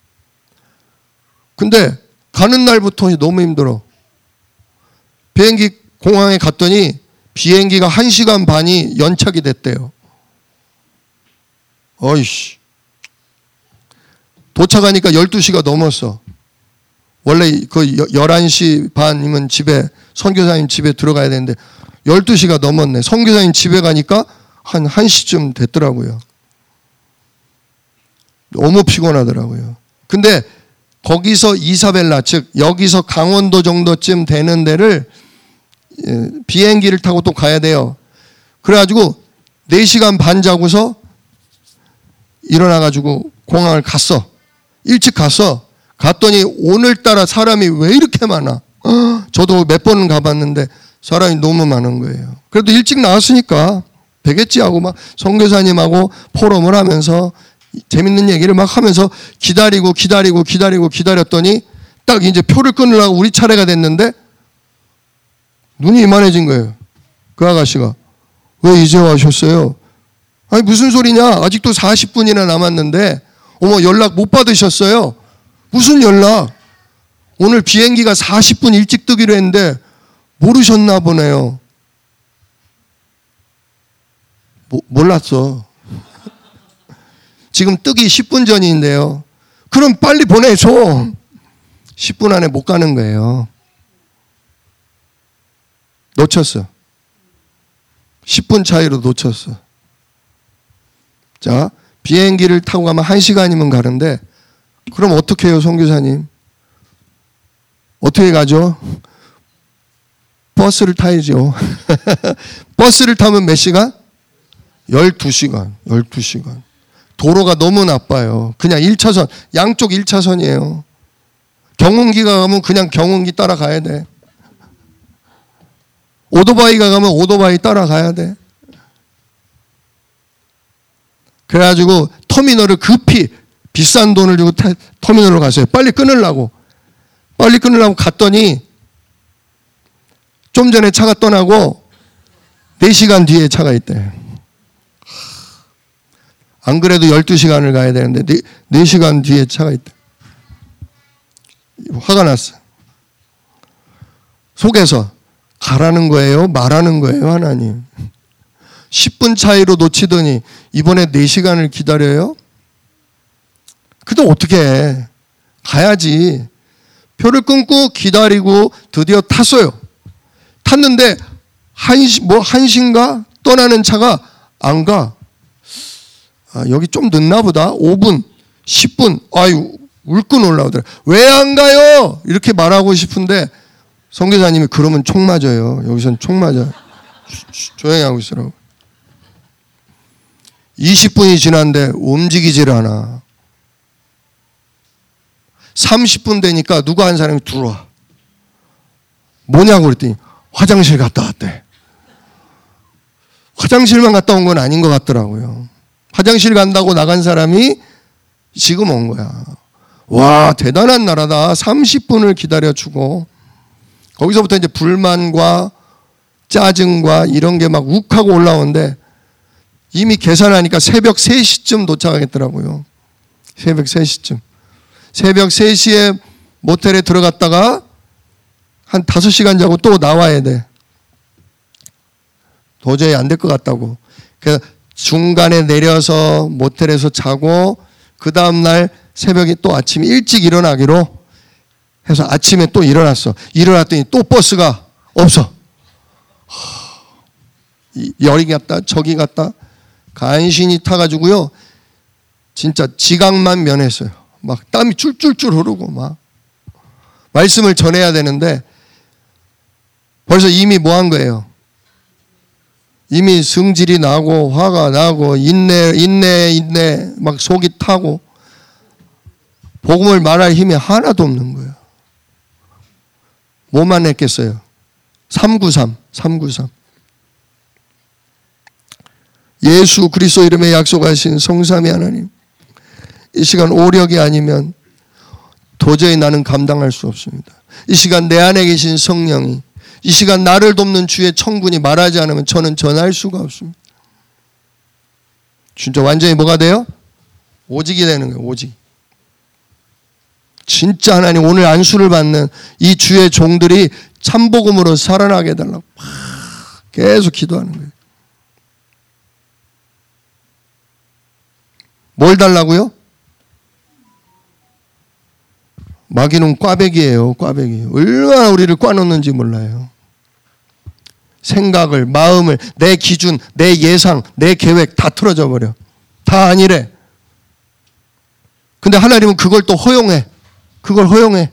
근데, 가는 날부터 너무 힘들어. 비행기 공항에 갔더니 비행기가 한 시간 반이 연착이 됐대요. 어이씨. 도착하니까 열두 시가 넘었어. 원래 그 열한 시 반이면 집에, 선교사님 집에 들어가야 되는데 열두 시가 넘었네. 선교사님 집에 가니까 한 한 시쯤 됐더라고요. 너무 피곤하더라고요. 근데 거기서 이사벨라, 즉 여기서 강원도 정도쯤 되는 데를 비행기를 타고 또 가야 돼요. 그래가지고 네 시간 반 자고서 일어나가지고 공항을 갔어. 일찍 갔어. 갔더니 오늘따라 사람이 왜 이렇게 많아? 저도 몇 번은 가봤는데 사람이 너무 많은 거예요. 그래도 일찍 나왔으니까 되겠지 하고 막 선교사님하고 포럼을 하면서 재밌는 얘기를 막 하면서 기다리고 기다리고 기다리고 기다렸더니 딱 이제 표를 끊으려고 우리 차례가 됐는데 눈이 이만해진 거예요. 그 아가씨가. 왜 이제 와셨어요? 아니 무슨 소리냐? 아직도 사십 분이나 남았는데 어머 연락 못 받으셨어요? 무슨 연락? 오늘 비행기가 사십 분 일찍 뜨기로 했는데 모르셨나 보네요. 모, 몰랐어. 지금 뜨기 십 분 전인데요. 그럼 빨리 보내줘. 십 분 안에 못 가는 거예요. 놓쳤어. 십 분 차이로 놓쳤어. 자, 비행기를 타고 가면 한 시간이면 가는데 그럼 어떻게 해요, 선교사님? 어떻게 가죠? 버스를 타야죠. 버스를 타면 몇 시간? 열두 시간. 열두 시간. 도로가 너무 나빠요. 그냥 일 차선, 양쪽 일 차선이에요. 경운기가 가면 그냥 경운기 따라가야 돼. 오토바이가 가면 오토바이 따라가야 돼. 그래가지고 터미널을 급히 비싼 돈을 주고 타, 터미널로 갔어요. 빨리 끊으려고. 빨리 끊으려고 갔더니 좀 전에 차가 떠나고 네 시간 뒤에 차가 있대. 안 그래도 열두 시간을 가야 되는데 네 시간 뒤에 차가 있대. 화가 났어. 속에서 가라는 거예요? 말하는 거예요? 하나님. 십 분 차이로 놓치더니 이번에 네 시간을 기다려요? 그래도 어떻게 해? 가야지. 표를 끊고 기다리고 드디어 탔어요. 탔는데 한시, 뭐 한시인가? 떠나는 차가 안 가. 아, 여기 좀 늦나 보다. 오 분, 십 분. 아유, 울끈 올라오더라. 왜 안 가요? 이렇게 말하고 싶은데 선교사님이 그러면 총 맞아요. 여기선 총 맞아. 조용히 하고 있으라고. 이십 분이 지났는데 움직이질 않아. 삼십 분 되니까 누가 한 사람이 들어와. 뭐냐고 그랬더니 화장실 갔다 왔대. 화장실만 갔다 온 건 아닌 것 같더라고요. 화장실 간다고 나간 사람이 지금 온 거야. 와, 대단한 나라다. 삼십 분을 기다려주고 거기서부터 이제 불만과 짜증과 이런 게 막 욱하고 올라오는데 이미 계산하니까 새벽 세 시쯤 도착하겠더라고요. 새벽 세 시쯤. 새벽 세 시에 모텔에 들어갔다가 한 다섯 시간 자고 또 나와야 돼. 도저히 안 될 것 같다고. 그래서 중간에 내려서 모텔에서 자고 그 다음날 새벽에 또 아침 일찍 일어나기로 해서 아침에 또 일어났어. 일어났더니 또 버스가 없어. 여기 갔다 저기 갔다 간신히 타가지고요. 진짜 지각만 면했어요. 막 땀이 쫄쫄쫄 흐르고 막 말씀을 전해야 되는데 벌써 이미 뭐 한 거예요? 이미 성질이 나고 화가 나고 인내 인내 인내 막 속이 타고 복음을 말할 힘이 하나도 없는 거예요. 뭐만 했겠어요? 삼구삼 삼구삼 예수 그리스도 이름에 약속하신 성삼위 하나님, 이 시간 오력이 아니면 도저히 나는 감당할 수 없습니다. 이 시간 내 안에 계신 성령이, 이 시간 나를 돕는 주의 청군이 말하지 않으면 저는 전할 수가 없습니다. 진짜 완전히 뭐가 돼요? 오직이 되는 거예요. 오직. 진짜 하나님 오늘 안수를 받는 이 주의 종들이 참복음으로 살아나게 해달라고 계속 기도하는 거예요. 뭘 달라고요? 마귀는 꽈배기예요. 꽈배기. 얼마나 우리를 꽈놓는지 몰라요. 생각을, 마음을, 내 기준, 내 예상, 내 계획 다 틀어져 버려. 다 아니래. 근데 하나님은 그걸 또 허용해. 그걸 허용해.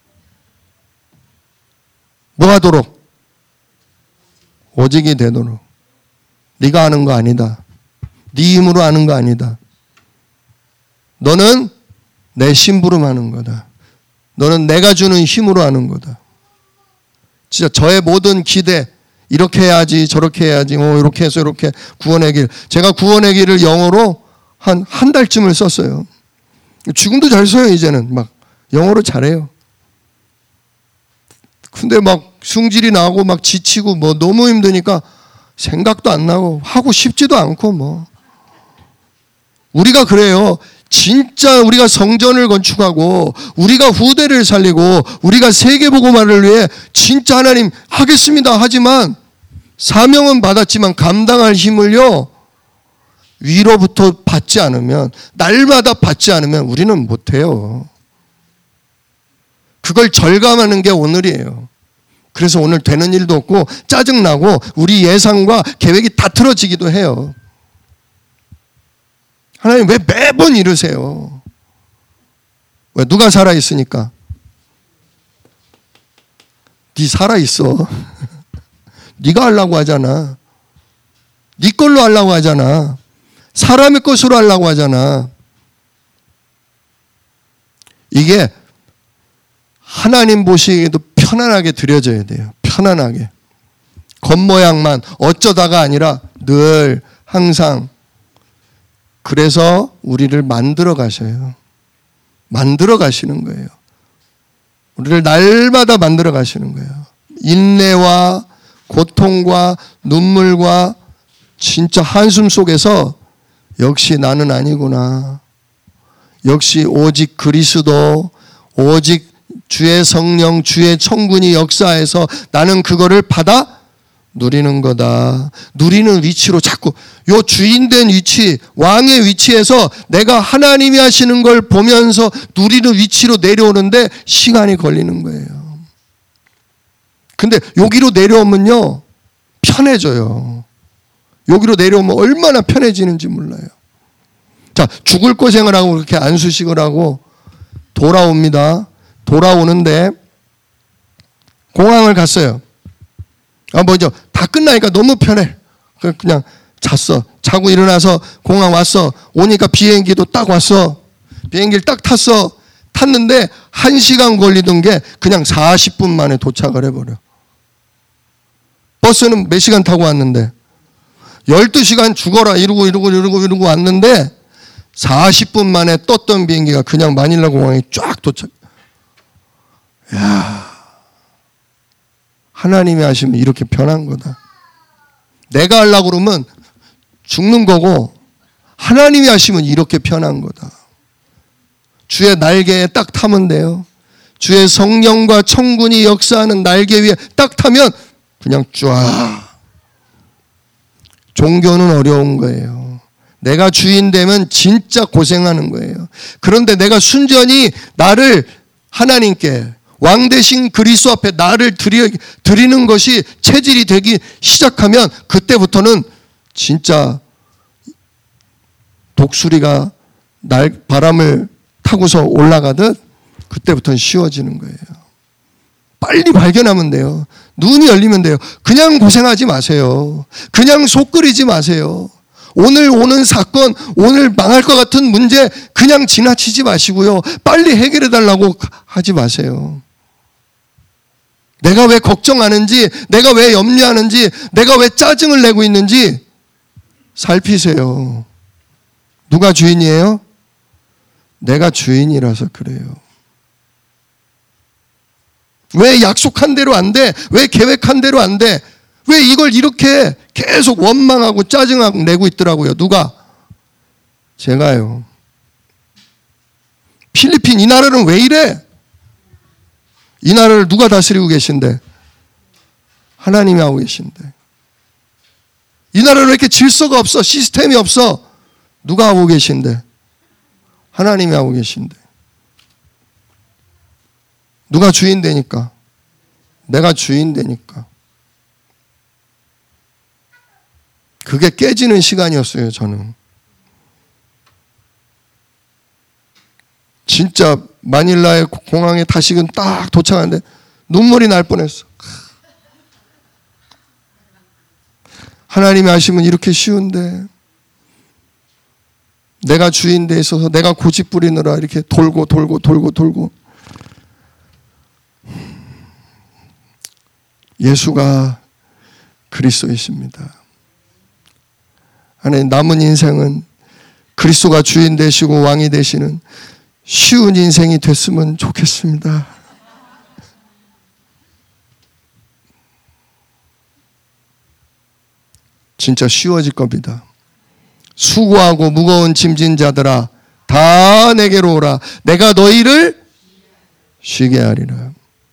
뭐 하도록? 오직이 되도록. 네가 아는 거 아니다. 네 힘으로 아는 거 아니다. 너는 내 심부름 하는 거다. 너는 내가 주는 힘으로 하는 거다. 진짜 저의 모든 기대, 이렇게 해야지 저렇게 해야지 뭐 이렇게 해서 이렇게 구원의 길. 제가 구원의 길을 영어로 한 한 달쯤을 썼어요. 지금도 잘 써요. 이제는 막 영어로 잘해요. 근데 막 승질이 나고 막 지치고 뭐 너무 힘드니까 생각도 안 나고 하고 싶지도 않고 뭐. 우리가 그래요. 진짜 우리가 성전을 건축하고 우리가 후대를 살리고 우리가 세계복음화를 위해 진짜 하나님 하겠습니다 하지만 사명은 받았지만 감당할 힘을요 위로부터 받지 않으면, 날마다 받지 않으면 우리는 못해요. 그걸 절감하는 게 오늘이에요. 그래서 오늘 되는 일도 없고 짜증나고 우리 예상과 계획이 다 틀어지기도 해요. 하나님 왜 매번 이러세요? 왜? 누가 살아있으니까. 네 살아있어. 네가 하려고 하잖아. 네 걸로 하려고 하잖아. 사람의 것으로 하려고 하잖아. 이게 하나님 보시기에도 편안하게 드려져야 돼요. 편안하게. 겉모양만 어쩌다가 아니라 늘 항상. 그래서 우리를 만들어 가셔요. 만들어 가시는 거예요. 우리를 날마다 만들어 가시는 거예요. 인내와 고통과 눈물과 진짜 한숨 속에서 역시 나는 아니구나. 역시 오직 그리스도, 오직 주의 성령, 주의 청군이 역사해서 나는 그거를 받아 누리는 거다. 누리는 위치로 자꾸 요 주인된 위치, 왕의 위치에서 내가 하나님이 하시는 걸 보면서 누리는 위치로 내려오는데 시간이 걸리는 거예요. 근데 여기로 내려오면요 편해져요. 여기로 내려오면 얼마나 편해지는지 몰라요. 자, 죽을 고생을 하고 그렇게 안수식을 하고 돌아옵니다. 돌아오는데 공항을 갔어요. 아, 먼저 다 끝나니까 너무 편해. 그냥 잤어. 자고 일어나서 공항 왔어. 오니까 비행기도 딱 왔어. 비행기를 딱 탔어. 탔는데 한 시간 걸리던 게 그냥 사십 분 만에 도착을 해버려. 버스는 몇 시간 타고 왔는데 열두 시간 죽어라 이러고 이러고 이러고 이러고 왔는데 사십 분 만에 떴던 비행기가 그냥 마닐라 공항에 쫙 도착. 야, 하나님이 하시면 이렇게 편한 거다. 내가 하려고 그러면 죽는 거고 하나님이 하시면 이렇게 편한 거다. 주의 날개에 딱 타면 돼요. 주의 성령과 청군이 역사하는 날개 위에 딱 타면 그냥 쫙. 종교는 어려운 거예요. 내가 주인 되면 진짜 고생하는 거예요. 그런데 내가 순전히 나를 하나님께 왕 대신 그리스도 앞에 나를 드리, 드리는 것이 체질이 되기 시작하면 그때부터는 진짜 독수리가 날 바람을 타고서 올라가듯 그때부터는 쉬워지는 거예요. 빨리 발견하면 돼요. 눈이 열리면 돼요. 그냥 고생하지 마세요. 그냥 속 끓이지 마세요. 오늘 오는 사건, 오늘 망할 것 같은 문제 그냥 지나치지 마시고요. 빨리 해결해 달라고 하지 마세요. 내가 왜 걱정하는지, 내가 왜 염려하는지, 내가 왜 짜증을 내고 있는지 살피세요. 누가 주인이에요? 내가 주인이라서 그래요. 왜 약속한 대로 안 돼? 왜 계획한 대로 안 돼? 왜 이걸 이렇게 계속 원망하고 짜증하고 내고 있더라고요. 누가? 제가요. 필리핀 이 나라는 왜 이래? 이 나라를 누가 다스리고 계신데? 하나님이 하고 계신데. 이 나라는 왜 이렇게 질서가 없어? 시스템이 없어? 누가 하고 계신데? 하나님이 하고 계신데. 누가 주인 되니까? 내가 주인 되니까. 그게 깨지는 시간이었어요, 저는. 진짜 마닐라의 공항에 다시금 딱 도착하는데 눈물이 날 뻔했어. 하나님이 하시면 이렇게 쉬운데 내가 주인 돼 있어서 내가 고집 부리느라 이렇게 돌고 돌고 돌고 돌고. 예수가 그리스도이십니다. 하나님, 남은 인생은 그리스도가 주인 되시고 왕이 되시는 쉬운 인생이 됐으면 좋겠습니다. 진짜 쉬워질 겁니다. 수고하고 무거운 짐진 자들아 다 내게로 오라. 내가 너희를 쉬게 하리라.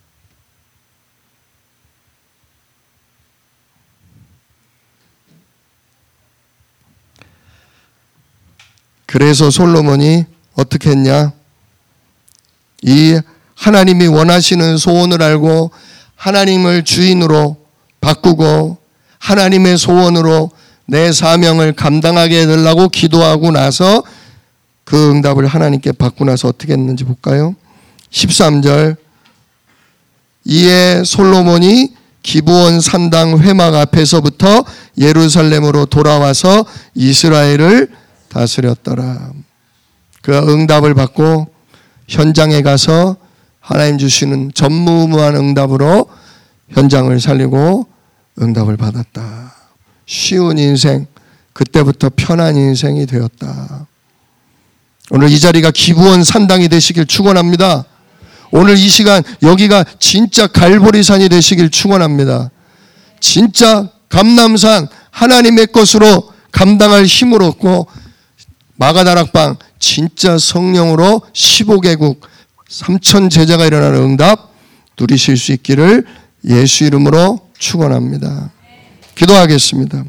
그래서 솔로몬이 어떻게 했냐? 이 하나님이 원하시는 소원을 알고 하나님을 주인으로 바꾸고 하나님의 소원으로 내 사명을 감당하게 해달라고 기도하고 나서 그 응답을 하나님께 받고 나서 어떻게 했는지 볼까요? 십삼 절. 이에 솔로몬이 기브온 산당 회막 앞에서부터 예루살렘으로 돌아와서 이스라엘을 다스렸더라. 그 응답을 받고 현장에 가서 하나님 주시는 전무후무한 응답으로 현장을 살리고 응답을 받았다. 쉬운 인생, 그때부터 편한 인생이 되었다. 오늘 이 자리가 기브온 산당이 되시길 축원합니다. 오늘 이 시간 여기가 진짜 갈보리산이 되시길 축원합니다. 진짜 감람산 하나님의 것으로 감당할 힘을 얻고 마가다락방 진짜 성령으로 십오 개국 삼천 제자가 일어나는 응답 누리실 수 있기를 예수 이름으로 축원합니다. 기도하겠습니다.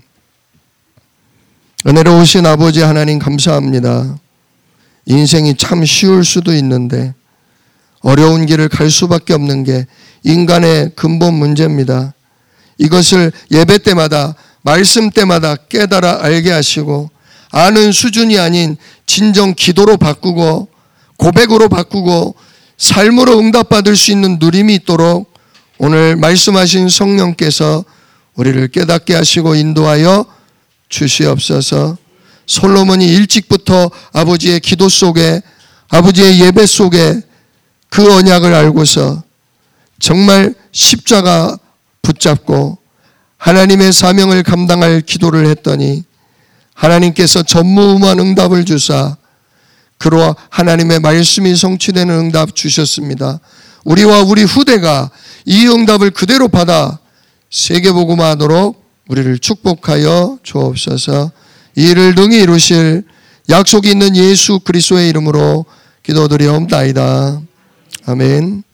은혜로우신 아버지 하나님 감사합니다. 인생이 참 쉬울 수도 있는데 어려운 길을 갈 수밖에 없는 게 인간의 근본 문제입니다. 이것을 예배 때마다 말씀 때마다 깨달아 알게 하시고 아는 수준이 아닌 진정 기도로 바꾸고 고백으로 바꾸고 삶으로 응답받을 수 있는 누림이 있도록 오늘 말씀하신 성령께서 우리를 깨닫게 하시고 인도하여 주시옵소서. 솔로몬이 일찍부터 아버지의 기도 속에 아버지의 예배 속에 그 언약을 알고서 정말 십자가 붙잡고 하나님의 사명을 감당할 기도를 했더니 하나님께서 전무후무한 응답을 주사 그로 하나님의 말씀이 성취되는 응답 주셨습니다. 우리와 우리 후대가 이 응답을 그대로 받아 세계복음화하도록 우리를 축복하여 주옵소서. 이 일을 능히 이루실 약속이 있는 예수 그리스도의 이름으로 기도드리옵나이다. 아멘.